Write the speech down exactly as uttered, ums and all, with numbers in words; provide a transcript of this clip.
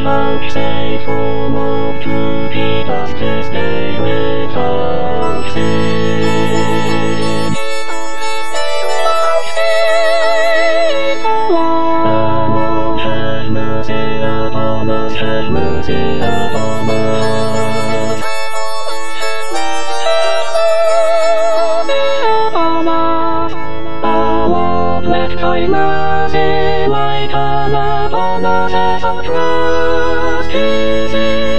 vouchsafe, O Lord, to keep us this day without sin. O Lord, have mercy upon us, have mercy upon us. O Lord, let thy mercy lighten upon us as our trust is in